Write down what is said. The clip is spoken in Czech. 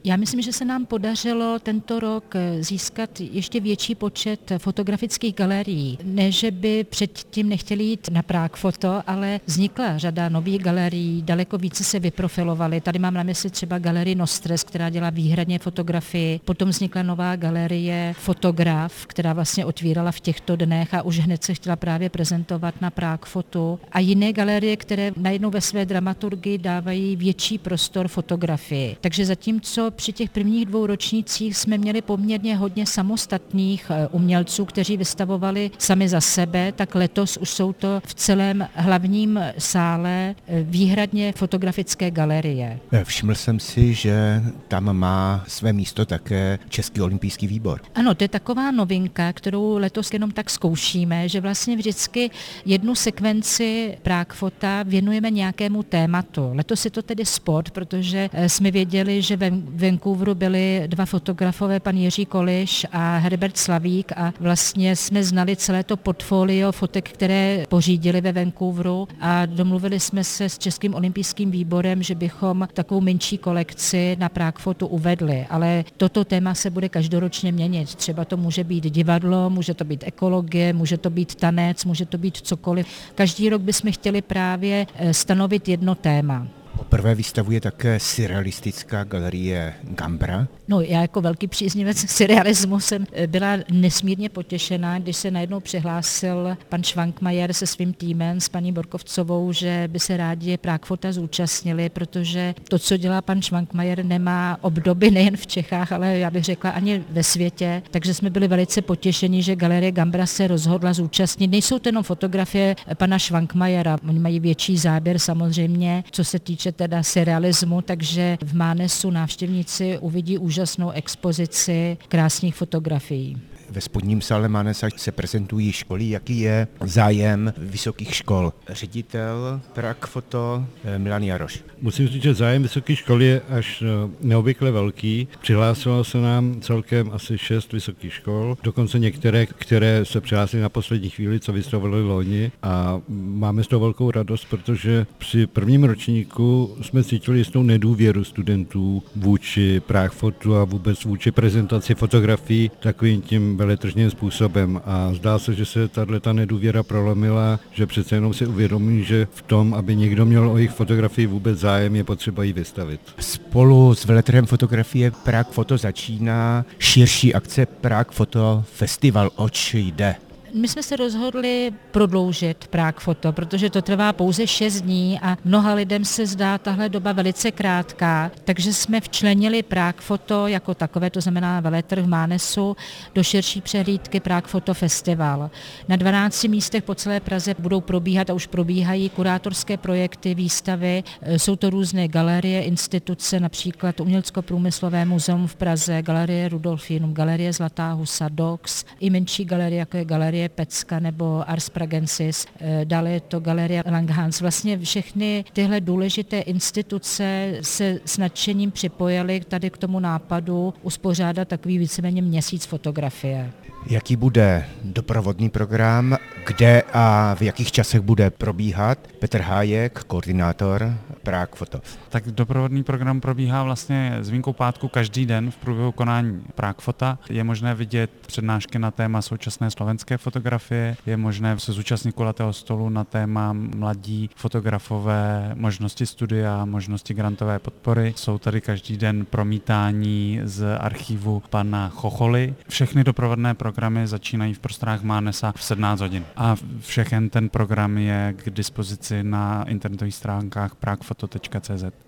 Já myslím, že se nám podařilo tento rok získat ještě větší počet fotografických galerií. Ne, že by předtím nechtěli jít na Prague Photo, ale vznikla řada nových galerií, daleko více se vyprofilovaly. Tady mám na mysli třeba galerii Nostres, která dělá výhradně fotografii. Potom vznikla nová galerie Fotograf, která vlastně otvírala v těchto dnech a už hned se chtěla právě prezentovat na Prague Photo. A jiné galerie, které najednou ve své dramaturgii dávají větší prostor fotografii. Takže zatímco při těch prvních 2 ročnících jsme měli poměrně hodně samostatných umělců, kteří vystavovali sami za sebe, tak letos už jsou to v celém hlavním sále výhradně fotografické galerie. Všiml jsem si, že tam má své místo také Český olympijský výbor. Ano, to je taková novinka, kterou letos jenom tak zkoušíme, že vlastně vždycky jednu sekvenci Prague Phota věnujeme nějakému tématu. Letos je to tedy sport, protože jsme věděli, že ve Vancouveru byli 2 fotografové, pan Jiří Koliš a Herbert Slavík, a vlastně jsme znali celé to portfolio fotek, které pořídili ve Vancouveru, a domluvili jsme se s Českým olympijským výborem, že bychom takovou menší kolekci na Prague Photo uvedli, ale toto téma se bude každoročně měnit. Třeba to může být divadlo, může to být ekologie, může to být tanec, může to být cokoliv. Každý rok bychom chtěli právě stanovit jedno téma. Poprvé vystavuje také surrealistická galerie Gambra. No, já jako velký příznivec surrealismu jsem byla nesmírně potěšená, když se najednou přihlásil pan Švankmajer se svým týmem, s paní Borkovcovou, že by se rádi Prague Phota zúčastnili, protože to, co dělá pan Švankmajer, nemá obdoby nejen v Čechách, ale já bych řekla ani ve světě. Takže jsme byli velice potěšeni, že galerie Gambra se rozhodla zúčastnit. Nejsou to jenom fotografie pana Švankmajera, oni mají větší záběr samozřejmě, co se týče teda surrealismu, takže v Mánesu návštěvníci uvidí úžasnou expozici krásných fotografií. Ve spodním sále Mánesa se prezentují školy. Jaký je zájem vysokých škol? Ředitel Prague Photo Milan Jaroš. Musím říct, že zájem vysokých škol je až neobvykle velký. Přihlásilo se nám celkem asi 6 vysokých škol, dokonce některé, které se přihlásily na poslední chvíli, co vystavovali loni, a máme z toho velkou radost, protože při prvním ročníku jsme cítili jistou nedůvěru studentů vůči Prague Photu a vůbec vůči prezentaci fotografií takovým tím veletržním způsobem, a zdá se, že se tato nedůvěra prolomila, že přece jenom si uvědomí, že v tom, aby někdo měl o jejich fotografii vůbec zájem, je potřeba ji vystavit. Spolu s veletrhem fotografie Prague Photo začíná širší akce Prague Photo Festival. Oč jde? My jsme se rozhodli prodloužit Prague Photo, protože to trvá pouze 6 dní a mnoha lidem se zdá tahle doba velice krátká, takže jsme včlenili Prague Photo jako takové, to znamená veletrh v Mánesu, do širší přehlídky Prague Photo Festival. Na 12 místech po celé Praze budou probíhat a už probíhají kurátorské projekty, výstavy, jsou to různé galerie, instituce, například Umělecko-průmyslové muzeum v Praze, galerie Rudolfinum, galerie Zlatá husa, DOX, i menší galerie, jako je galerie Pecka nebo Ars Pragensis, dále je to galerie Langhans. Vlastně všechny tyhle důležité instituce se s nadšením připojily tady k tomu nápadu uspořádat takový víceméně měsíc fotografie. Jaký bude doprovodný program, kde a v jakých časech bude probíhat? Petr Hájek, koordinátor Prague Photo. Tak doprovodný program probíhá vlastně s výjimkou pátku každý den v průběhu konání Prague Phota. Je možné vidět přednášky na téma současné slovenské fotografie, je možné se zúčastnit kulatého stolu na téma mladí fotografové, možnosti studia, možnosti grantové podpory. Jsou tady každý den promítání z archivu pana Chocholy. Všechny doprovodné programy začínají v prostorách Mánesa v 17 hodin. A všechen ten program je k dispozici na internetových stránkách pragephoto.cz.